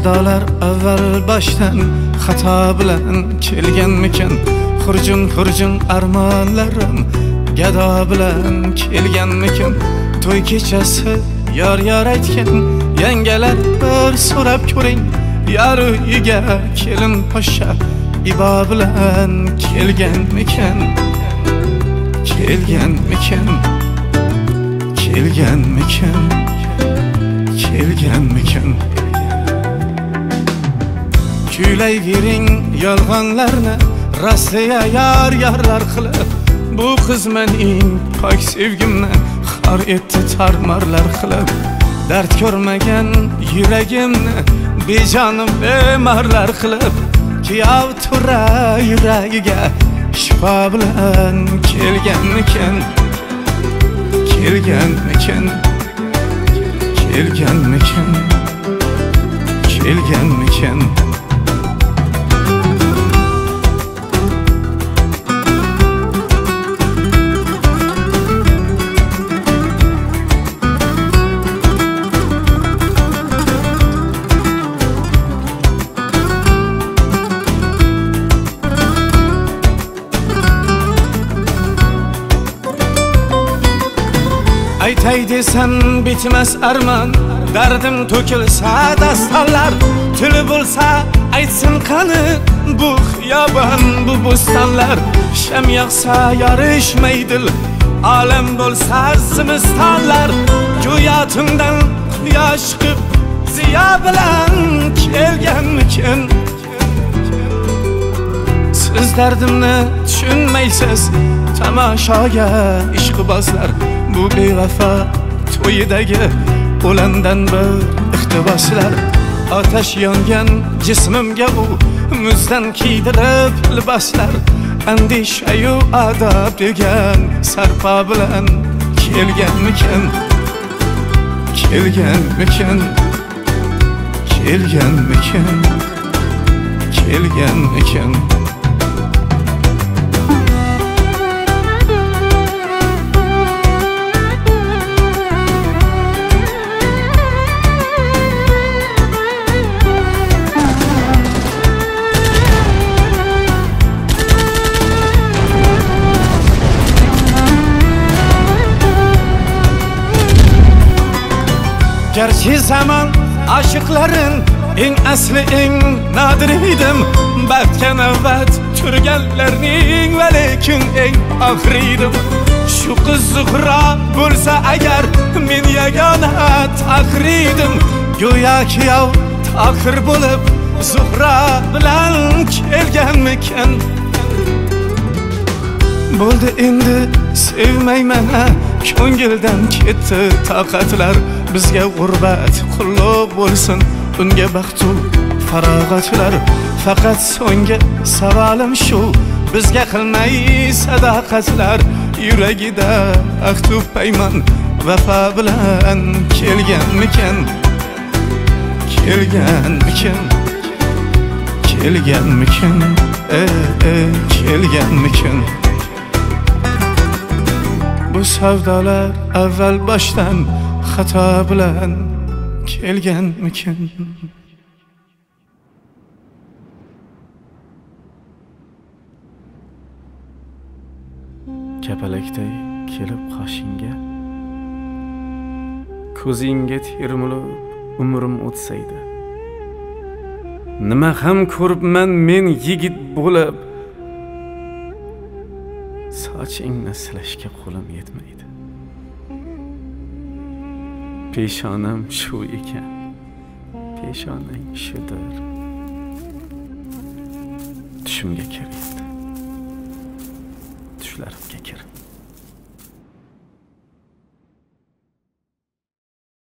savdolar avval boshdan xato bilan kelganmikan? Xurjun armonlarim gado bilan kelganmikan? To'y kechasi yar aytgan yangalar bir so'rab ko'ring, yar uyiga kelin poshsha ibo bilan kelganmikan? Kelganmikan? Kuylayvering yolg'onlarni rostliya yarlar qilib, bu qiz mening pok sevgimni xor etdi tarmarlar qilib. Dard ko'rmagan yuragimni bejonim bemarlar qilib, kuyov tura yuragiga shifo bilan kelganmikan? Kelganmikan? Aytay desam bitmas armon, dardim to'kilsa dastonlar, tili bo'lsa aytsin qani bu xiyobon, bu bo'stonlar. Sham yoqsa yorishmaydi, olam bo'lsa zimistonlar, go'yotimdan quyosh chiqib ziyo bilan kelganmikan? Siz dardimni tushunmaysiz, tamoshoga ishqibozlar. Bu bevafo to'yidagi o'landan bir iqtiboslar. Otash yongan jismimga u muzdan kiydirib liboslar. Andishayu adob degan sarpo bilan kelganmikan? Gerçi zaman aşıkların eng asli eng nadir edim. Baxtga navbat turganlarning va lekin eng oxiri edim. Shu qiz Zuhra bo'lsa agar men yagona taqir edim. Go'yo kuyov taqir bo'lib Zuhra bilan kelganmikan? Bo'ldi endi sevmayman, ko'ngildan ketdi toqatlar. Bizga g'urbat qulluq bo'lsin, unga baxtu farog'atlar. Faqat so'nggi savolim shu, bizga qilmay sadoqatlar. Yuragida ahd paymon vafo bilan kelganmikan? Kelganmikan? Bu savdolar avval boshdan xato bilan kelganmikan? Kapalakday kelib qoshingga, ko'zingga termilib umrim o'tsaydi. Nima ham ko'ribman men yigit bo'lib, sochingni silashga qo'lim yetmaydi. Peshonam shu ekan, peshonang shudir. Tushimga kiryapti, tushlarimga kirib.